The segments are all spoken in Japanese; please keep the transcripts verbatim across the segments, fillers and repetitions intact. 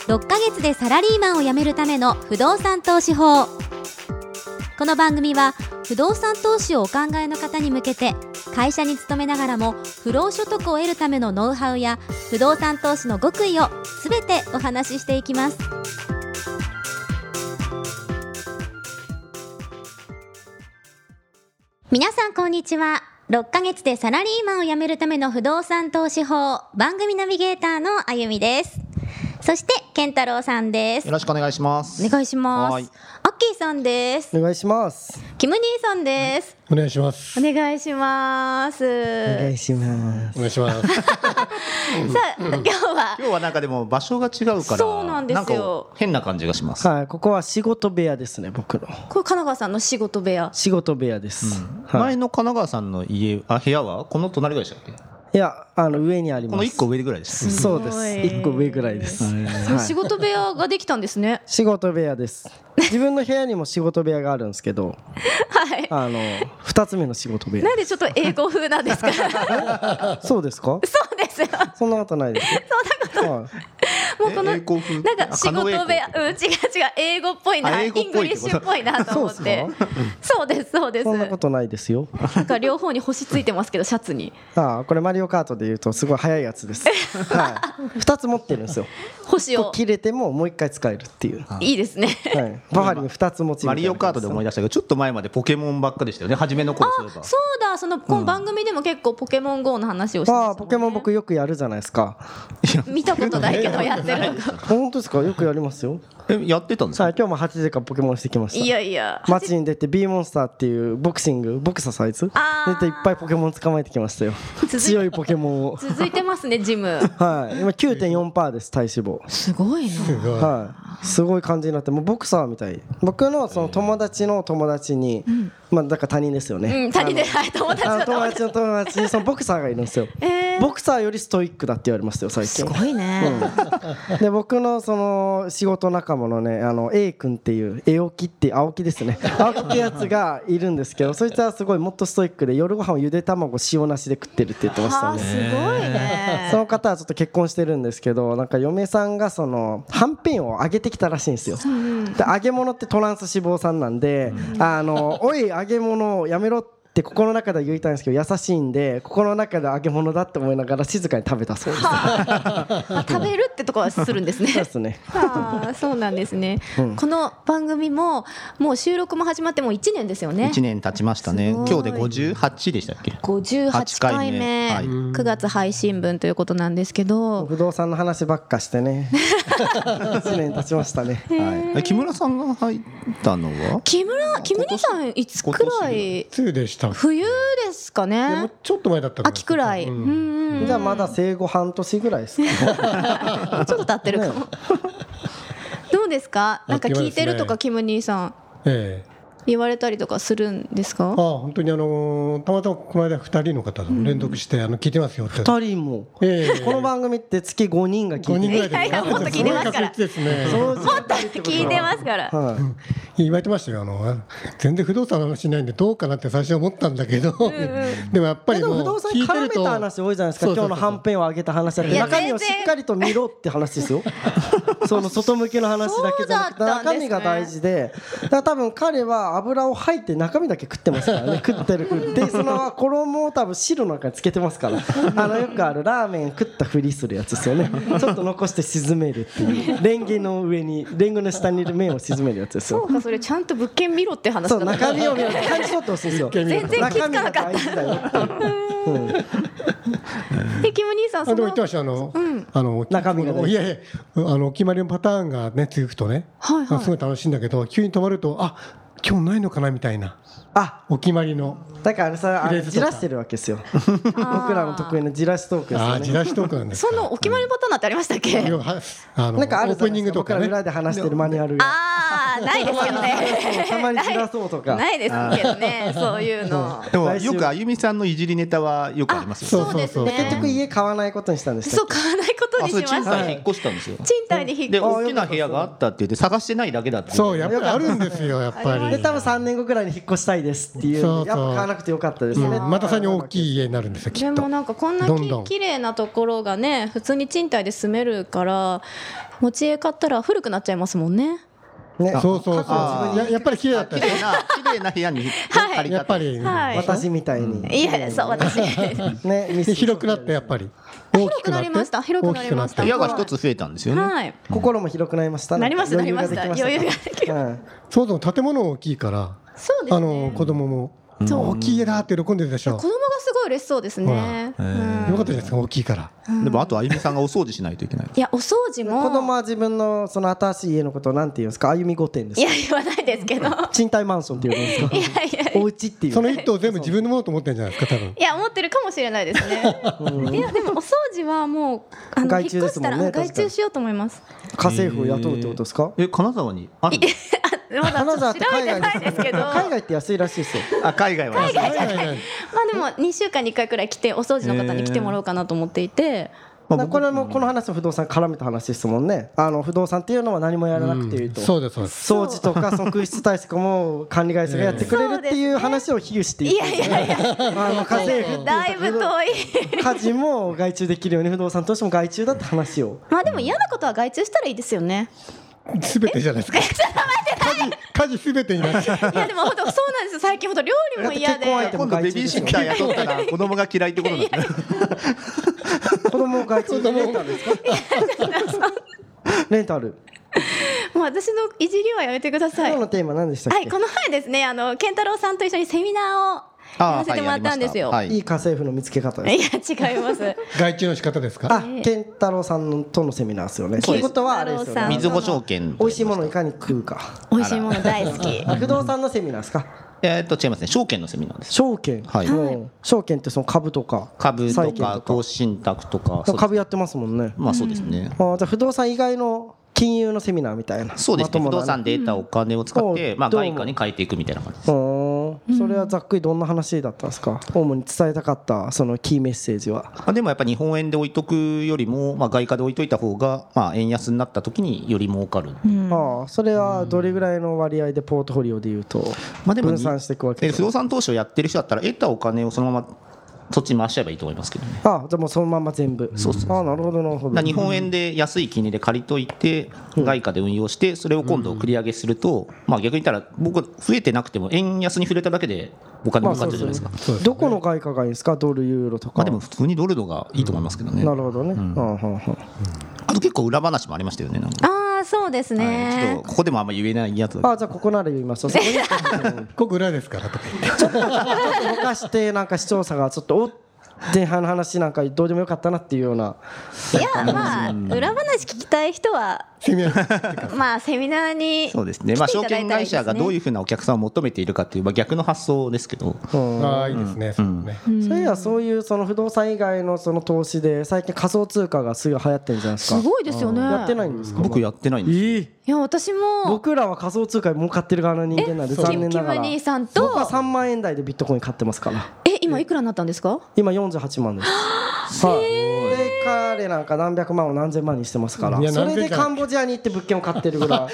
ろっかげつでサラリーマンを辞めるための不動産投資法。この番組は不動産投資をお考えの方に向けて、会社に勤めながらも不労所得を得るためのノウハウや不動産投資の極意をすべてお話ししていきます。皆さんこんにちは。ろっかげつでサラリーマンを辞めるための不動産投資法、番組ナビゲーターのあゆみです。そして健太郎さんです。 よろしくお願いします。 お願いします。 はい、 アッキーさんです。 お願いします。 キム兄さんです。 お願いします。 お願いします。 お願いします。 お願いします。 さあ、今日は今日はなんかでも場所が違うから、 そうなんですよ。 なんか変な感じがします。 はい、ここは仕事部屋ですね、僕の。 これ神奈川さんの仕事部屋。 仕事部屋です。 うんはい、 前の神奈川さんの家、あ、部屋はこの隣ぐらいでしたっけ？ いや、あの上にあります。 このいっこ上ぐらいです。 そうです。いっこ上ぐらいです。 そう、仕事部屋ができたんですね。 仕事部屋です。自分の部屋にも仕事部屋があるんですけど、 はい。 あのふたつめの仕事部屋。 なんでちょっと英語風なんですか？ そうですか？ そうですよ。 そんなことないです。 そんなこと。 はいもうこの英語風なんか仕事部屋、うん、違う違う、英語っぽいな、イングリッシュっぽいなと思って。そうですそうです。 そんなことないですよ。 なんか両方に星ついてますけど、シャツに。 ああ、これマリオカートで言うとすごい速いやつです。はい。ふたつ持ってるんですよ。 星を切れてももう一回使えるっていう。 いいですね。 はい。バファリンふたつ持ちみたいな。 マリオカートで思い出したけど、ちょっと前までポケモンばっかでしたよね。初めの頃そういえば。 そうだ、そのこの番組でも結構ポケモン ゴー の話をしてましたもんね。 ああ、ポケモン僕よくやるじゃないですか。 見たことないけどやってるの。 本当ですか？よくやりますよ。 え、やってたんですか？ はい、今日もはちじからポケモンしてきました。 いやいや、 街に出て B モンスターっていうボクシングボクササイズ出ていっぱいポケモン捕まえてきましたよ。強いポケモンを。 続いてますね、ジム。 はい、今 きゅうてんよんパーセント です、体脂肪。 すごいな。 はい、すごい感じになってもうボクサーみたい。僕のその友達の友達に、まあだから他人ですよね。 うん、他人で、はい、友達の友達の友達にそのボクサーがいるんですよ。 えー、 ボクサーよりストイックだって言われましたよ、最近。 すごいね。 うん、で僕のその仕事仲間のね、あの A 君っていう絵置きって青木ですね。青木ってやつがいるんですけど、そいつはすごいもっとストイックで夜ご飯をゆで卵塩なしで食ってるって言ってましたね。 すごいね。 その方はちょっと結婚してるんですけど、なんか嫁さんがそのはんぺんを揚げてきたらしいんですよ。で揚げ物ってトランス脂肪酸なんで、あのおい揚げ物をやめろってって心の中では言いたいんですけど、優しいんで心の中で揚げ物だって思いながら静かに食べたそうです。 あ、食べるってとこはするんですね。 そうですね。 あ、そうなんですね。うん、この番組ももう収録も始まってもういちねんですよね。 いちねん経ちましたね。今日でごじゅうはちでしたっけ？ ごじゅうはちかいめ、はい、くがつ配信分ということなんですけど、 不動産の話ばっかしてね。いちねん経ちましたね。 はい。木村さんが入ったのは？ 木村木村さんいつくらい？ 冬でした。 冬ですかね。 でもちょっと前だったかな。 秋くらい。うんうん、 じゃあまだ生後半年ぐらいですか。 ちょっと経ってるかも。ね、どうですか？なんか聞いてるとか、キム兄さん。ええ。言われたりとかするんですか？ ああ、本当にあのたまたまこの間ふたりの方と連続して、うん、あの聞いてますよって。 ふたりも、えー、この番組って月ごにんが聞いてる。 ごにんぐらいです。 いやいや、もっと聞いてますから。 ですね、 もっと聞いてますから。 はい、言われてましたよ。あの全然不動産の話しないんでどうかなって最初思ったんだけど、うんうん、でもやっぱりもう不動産に絡めた話多いじゃないですか。今日のはんぺんを上げた話だって中身をしっかりと見ろって話ですよ。その外向きの話だけじゃなくて中身が大事で、だから多分彼は油を吐いて中身だけ食ってますからね。食ってる食ってその衣を多分汁の中につけてますから。あのよくあるラーメン食ったふりするやつですよね。ちょっと残して沈めるっていうレンゲの上にレンゲの下にいる麺を沈めるやつですよ。 そうか、それちゃんと物件見ろって話だ。 そう、中身を見ろって感じ取ってほしいんですよ。 全然気づかなかった。え、キム兄さん、そのあでも言ってました。あの、うん、あの中身がね、 いやいや、あのお決まりのパターンがね続くとね、はいはい、すごい楽しいんだけど、急に止まると、あ、今日ないのかなみたいな。あ、お決まりのだからさ、あれじらしてるわけですよ。僕らの得意なじらしトークですよね。 あ、じらしトークなんですか。 そのお決まりパターンってありましたっけ？ あのなんかあるオープニングとかね、僕ら裏で話してるマニュアルが。 ああ、ないですけどね。 たまにじらそうとかないですけどね、そういうの。 でもよくあゆみさんのいじりネタはよくありますよね。 そうですね。 結局家買わないことにしたんです。 そう、買わないことにしました。 賃貸引っ越したんですよ。 賃貸に引っ越してで大きな部屋があったって言って探してないだけだって。 そう、やっぱりあるんですよ、やっぱり。 で多分さんねんごくらいに引っ越したいですっていう、やっぱ買わなくてよかったですね。 またさらに大きい家になるんですよ、きっと。 でもなんかこんなき綺麗なところがね、普通に賃貸で住めるから、 持ち家買ったら古くなっちゃいますもんね。 ね、そうそうそう。や, やっぱり綺麗だった。 綺麗な綺麗な部屋に借りた。 やっぱり、 はい、 私みたいに。 いやそう私。 ね、 広くなってやっぱり。 広くなりました。広くなりました。 部屋が一つ増えたんですよね。 はい。 心も広くなりましたね。 なりましたなりました。余裕ができる。 そうそう建物大きいから。 そうですね。 あの子供も大きい家だって喜んでるでしょ。 子供がすごい嬉しそうですね。 よかったじゃないですか大きいから。 でもあとあゆみさんがお掃除しないといけない。 いやお掃除も子供は自分のその新しい家のことをなんて言うんですか。あゆみ御殿ですか。 いや言わないですけど賃貸マンションっていうんですか。 いやいやお家っていうその一棟全部自分のものと思ってるんじゃないですか多分。 いや思ってるかもしれないですね。いやでもお掃除はもうあの引っ越したら外注しようと思います。 家政婦を雇うってことですか。 え金沢にある。 まだ調べてないですけど海外って安いらしいですよ。 あ海外は海外じゃない。まあでもにしゅうかんにいっかいくらい来てお掃除の方に来てもらおうかなと思っていて。 これもこの話も不動産絡めた話ですもんね。あの不動産っていうのは何もやらなくていいと、 そうですそうです。 掃除とかその空室対策も管理会社がやってくれるっていう話を比喩していやいやいやあの家政婦だいぶ遠い家事も外注できるように不動産としても外注だって話を。 まあでも嫌なことは外注したらいいですよね。 すべてじゃないですか。家事すべてになっちゃう。 いやでも本当そうなんですよ。最近本当料理も嫌で。 今度ベビーシッター雇ったら子供が嫌いってことだね。 子供外注でレンタルですか。レンタル。 もう私のいじりはやめてください。 今日のテーマ何でしたっけ。 はいこの前ですねあの健太郎さんと一緒にセミナーをやらせてもらったんですよ。 いい家政婦の見つけ方です。 いや違います。 外注の仕方ですか。 あ、健太郎さんとのセミナーですよね。そういうことはあれですよね。 水保証券。 美味しいものいかに食うか。 美味しいもの大好き。 不動産のセミナーですか。 えっと違いますね。証券のセミナーです。 証券。はい。証券ってその株とか株とか投資信託とか。 株やってますもんね。 まあそうですね。 あじゃあ不動産以外の金融のセミナーみたいな。 そうですね。不動産で得たお金を使ってまあ外貨に変えていくみたいな感じです。 それはざっくりどんな話だったんですか。主に伝えたかったそのキーメッセージは。 でもやっぱ日本円で置いとくよりもまあ外貨で置いといた方がまあ円安になった時により儲かる。 ああそれはどれぐらいの割合でポートフォリオでいうと分散していくわけですか。 不動産投資をやってる人だったら得たお金をそのままそっちに回しちゃえばいいと思いますけどね。 ああじゃあもうそのまま全部。 そうそうそう。 ああなるほどなるほど。 日本円で安い金利で借りといて外貨で運用してそれを今度繰り上げするとまあ逆に言ったら僕増えてなくても円安に触れただけでお金儲かっちゃうじゃないですか。 どこの外貨がいいですか。ドルユーロとか。 まあでも普通にドルのがいいと思いますけどね。 なるほどね。 あと結構裏話もありましたよね。 ああそうですね。 ちょっとここでもあんま言えないやつ。 あじゃあここなら言います。 ここ裏ですからとか言って。 ちょっとぼかしてなんか視聴者がちょっとお前半の話なんかどうでもよかったなっていうような。 いやまあ裏話聞きたい人はセミナーまあセミナーにそうですね。まあ証券会社がどういうふうなお客さんを求めているかっていうまあ逆の発想ですけど。 ああいいですね。そうね。 そういやそういうその不動産以外のその投資で最近仮想通貨がすごい流行ってるんじゃないですか。 すごいですよね。 やってないんですか。 僕やってないんです。 いや私も僕らは仮想通貨で儲かってる側の人間なんで残念ながら。 キム兄さんと僕はさんまんえん台でビットコイン買ってますから。 え今いくらになったんですか。 今よんじゅうはちまんです。はい、で彼なんか何百万を何千万にしてますから。それでカンボジアに行って物件を買ってるぐらい。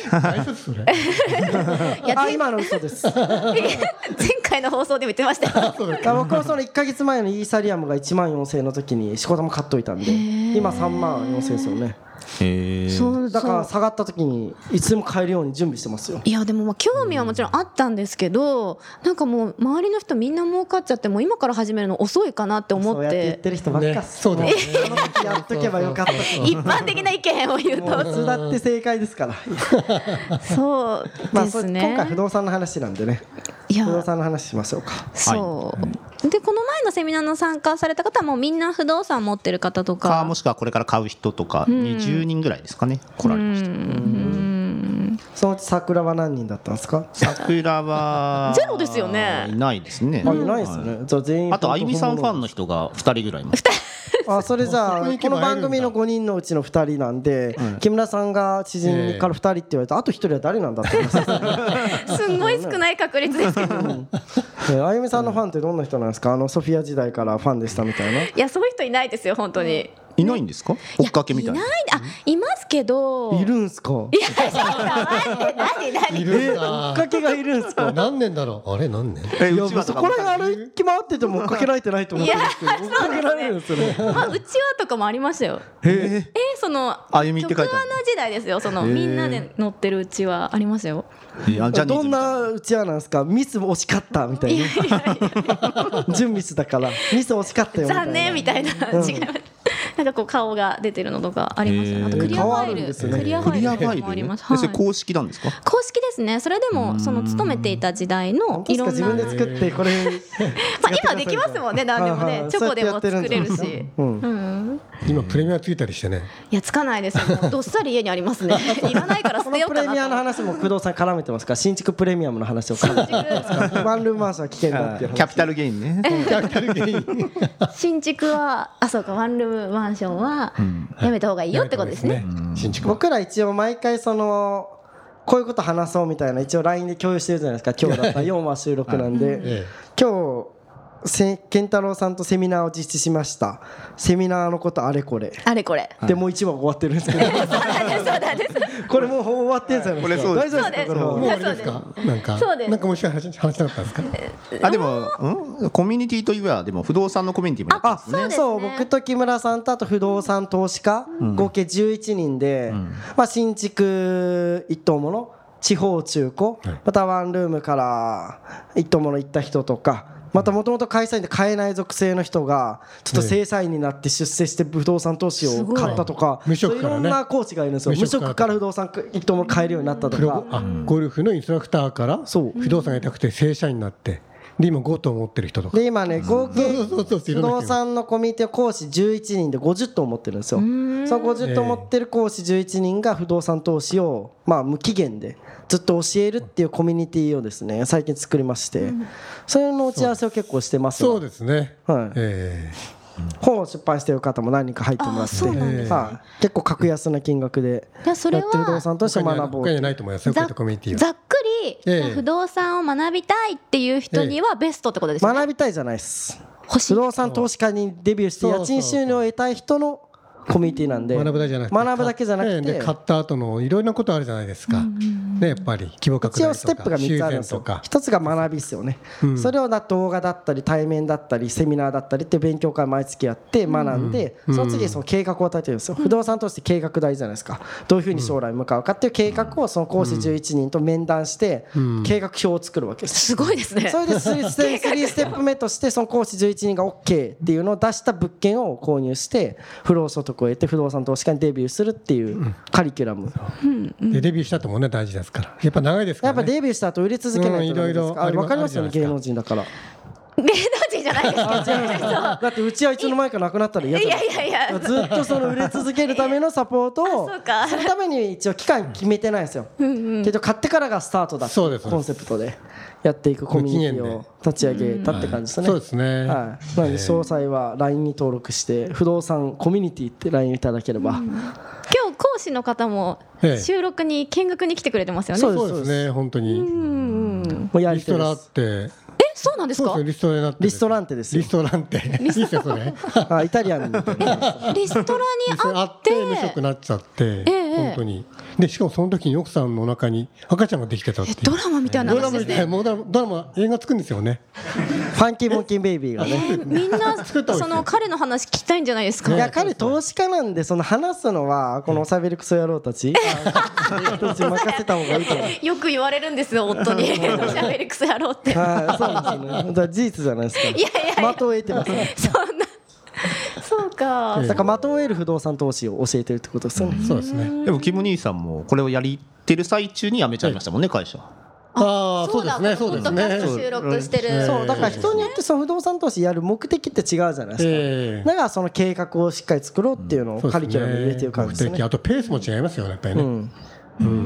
あ今の嘘です。 前回の放送でも言ってましたよ。 僕はそのいっかげつまえのイーサリアムがいちまんよんせんえんの時に仕事も買っといたんで今さんまんよんせんえんですよね。 へそうだから下がった時にいつでも買えるように準備してますよ。 いやでもまあ興味はもちろんあったんですけどなんかもう周りの人みんな儲かっちゃってもう今から始めるの遅いかなって思って。 そうやって言ってる人ばっかっす。 そうだね。 あの時やっとけばよかった。 一般的な意見を言うと普通だって正解ですから。 そうですね。 今回不動産の話なんでね。不動産の話しましょうか。 そうでこの前のセミナーの参加された方はもうみんな不動産持ってる方とかもしくはこれから買う人とかにじゅうにんぐらいですかね来られました。 そのうち桜は何人だったんですか。 桜はゼロですよね。 いないですね。 あいないですね。じゃあ全員あとあゆみさんファンの人がふたりぐらいいます。 あそれじゃあこの番組のごにんのうちのふたりなんで木村さんが知人からふたりって言われたあとひとりは誰なんだって言いますすんごい少ない確率ですけど。 あゆみさんのファンってどんな人なんですか。あのソフィア時代からファンでしたみたいな。 いやそういう人いないですよ本当に。 いいないんですか、追っかけみたいな。 いない、あ、いますけど。 いるんすか。 いや、ちょっと待って、何何いるんだ。 追っかけがいるんすか。 何年だろう。あれ何年？ え、 いやうちわとかそこら辺歩き回ってても追っかけられてないと思ってるんですけど、追っかけられるんですよね。 まあ、うちわとかもありましたよ。 へえー、その歩みって書いてある局アナ時代ですよ。そのへーみんなで乗ってるうちわありますよ。 え、あ、ジャニーズみたいどんなうちわなんですか。ミス惜しかったみたいな。準ミスだからミス惜しかったよみたいな。 残念みたいな、 うん違います。なんかこう顔が出てるのとかありましたね。あとクリアファイ顔あるんル、 ですねクリアフクリアファイルァイルもあります。 え、 はい、 それ公式なんですか。 公式ですね。それでもその勤めていた時代の本当ですか。 いろんな、 自分で作ってこれまあ今できますもんね。何でもはいはいね、チョコでも作れるし。 そうやってやってるんですようんうん。 今プレミアついたりしてね。 いやつかないですよ。もうどっさり家にありますね。いらないから捨こてようかのプレミアのなと。 話も工藤さん絡めてますか。新築プレミアムの話を絡めてますか。ワンルームマンションは危険だっていう話。 キャピタルゲインね。 キャピタルゲイン。 新築は、あ、そうか、ワンルームマンションはやめた方がいいよってことですね。 新築は。 僕ら一応毎回そのこういうこと話そうみたいな一応 ライン で共有してるじゃないですか。今日だったらよんわ収録なんで、 え今日せ健太郎さんとセミナーを実施しました。セミナーのことあれこれあれこれ。 でもういちわ終わってるんですけど、 そうなんです、そうなんです。 これもう終わってんじゃないですか。 これそう大丈夫ですか。これそうはもうあれですか。なんかそうですなんかもし話話したかったんですか。 あ、でも、うん、コミュニティといえば、でも不動産のコミュニティもやってまあ、 すね。 そうですねそう僕と木村さんとあと不動産投資家、合計じゅういちにんで、 んまあ、新築一棟もの地方中古、 はいまたワンルームから一棟もの行った人とか、またもともと会社員で買えない属性の人がちょっと正社員になって出世して不動産投資を買ったとか、 無職からねそういろんなコーチがいるんですよ。無無職から職から不動産一棟もの買えるようになったとプロか。 あゴルフのインストラクターからそう不動産がやりたくて正社員になってで今ご棟持ってる人とか。 で今ね合計そうそうそう不動産のコミュニティ講師じゅういちにんでごじゅっ棟持ってるんですよ。そのごじゅっ棟持ってる講師じゅういちにんが不動産投資をまあ無期限でずっと教えるっていうコミュニティをですね最近作りまして、それの打ち合わせを結構してますそうですね。 はいえ本を出版している方も何人か入ってもらって、 あそうなんですはい結構格安な金額でじゃあそれやってる不動は産として他には学ぼう他にはないと思いますよ。こういったコミュニティは。 ざっくり、 ええ不動産を学びたいっていう人にはベストってことですよね。 学びたいじゃないです。 欲しい不動産投資家にデビューして家賃収入を得たい人のコミュニティなんで、 学ぶだけじゃなくて学ぶだけじゃなくて、 ええで買った後のいろんなことあるじゃないですか。ねやっぱり規模拡大とか一応ステップがみっつあるんですよ修繕とか。 一つが学びですよね、 うんそれをだ動画だったり対面だったりセミナーだったりって勉強会毎月やって学んで、 うんその次にその計画を立てるんですよ。不動産として計画大事じゃないですか。どういうふうに将来向かうかっていう計画をその講師じゅういちにんと面談してうん計画表を作るわけです。 すごいですね。 それでスリーステステップ目としてその講師じゅういちにんが OK っていうのを出した物件を購入して不労所得を得て不動産投資家にデビューするっていうカリキュラム。 でデビューした後もね大事ですから。やっぱ長いですからね。 やっぱデビューした後売れ続けないとダメですうんいろいろか。あれ分かりますよねあるじゃないですか芸能人だから。 芸能人じゃないですか。 だってうちはいつの間にかなくなったら嫌じゃないですか。 いやいやいやずっとその売れ続けるためのサポートをあそうかするために一応期間決めてないんですよ。けど買ってからがスタートだってそうですコンセプトでやっていくコミュニティを立ち上げたって感じですね。 そうですね。 はい、なので詳細は ライン に登録して不動産コミュニティって ライン いただければ、 今日講師の方もええ収録に見学に来てくれてますよね。 そうですそうですね本当に。 うんもうやりリストラあ手です。 って。 え、そうなんですか。 そうですよリストラになってる。 リストランテですよリストランテ。いいですよそれ。 あイタリアンみたいな。 リストラにあっあってて無職になっちゃって、 ええ本当にでしかもその時に奥さんのお腹に赤ちゃんができてたっていうえドラマみたいなドラ話ですね。 マみたいもうドラマドラマ映画作るんですよね。 ファンキーモンキーベイビーがね。 みんな作った方がいいですその彼の話聞きたいんじゃないですか。 いや彼投資家なんでその話すのはこのおしゃべりクソ野郎たちたち任せた方がいいと思う。 よく言われるんですよ夫に。おしゃべりクソ野郎って。 はい、そうですよね。だから事実じゃないですか。 いやいやいや的を得てますね。 そんな。そうか。 だから的を得る不動産投資を教えてるってことですよね。 そうですね。 でもキム兄さんもこれをやりてる最中に辞めちゃいましたもんね会社。 ああそうですねだそうですポッドキャストね。 収録してる。 そうだから人によってその不動産投資やる目的って違うじゃないですか。 ええだからその計画をしっかり作ろうっていうのをカリキュラムに入れてる感じですね。 目的あとペースも違いますよねやっぱりね。 うんうん本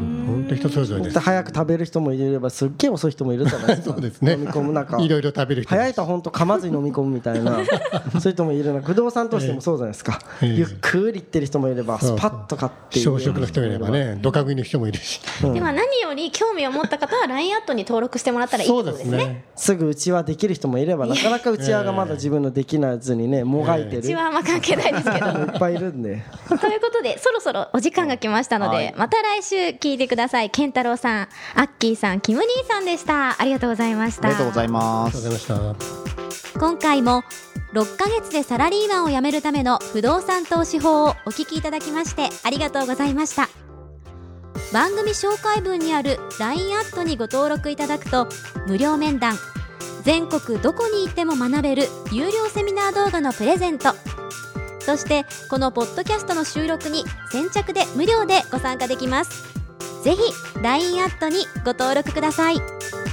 当人それぞれです。 早く食べる人もいればすっげえ遅い人もいるじゃないですか。 そうですね。 飲み込むなんかいろいろ食べる人。 早いと本当噛まずに飲み込むみたいなそういう人もいるな。不動産としてもそうじゃないですか。えー、ゆっくりいってる人もいればスパッと買って小食の人もいればね、ドカ食いの人もいるし。 うん、では何より興味を持った方は ライン アットに登録してもらったらいいってことですね。そうですね。 すぐうちわできる人もいればなかなかうちわがまだ自分のできないずにねもがいてる。うちわはあんま関係ないですけど。 いっぱいいるんで。 ということでそろそろお時間が来ましたので、はい、また来週聞いてください。健太郎さん、アッキーさん、キム兄さんでした。ありがとうございました。 ありがとうございます。 今回もろっかげつでサラリーマンを辞めるための不動産投資法をお聞きいただきましてありがとうございました。番組紹介文にある ライン アットにご登録いただくと無料面談、全国どこに行っても学べる有料セミナー動画のプレゼント、そしてこのポッドキャストの収録に先着で無料でご参加できます。ぜひ ライン アットにご登録ください。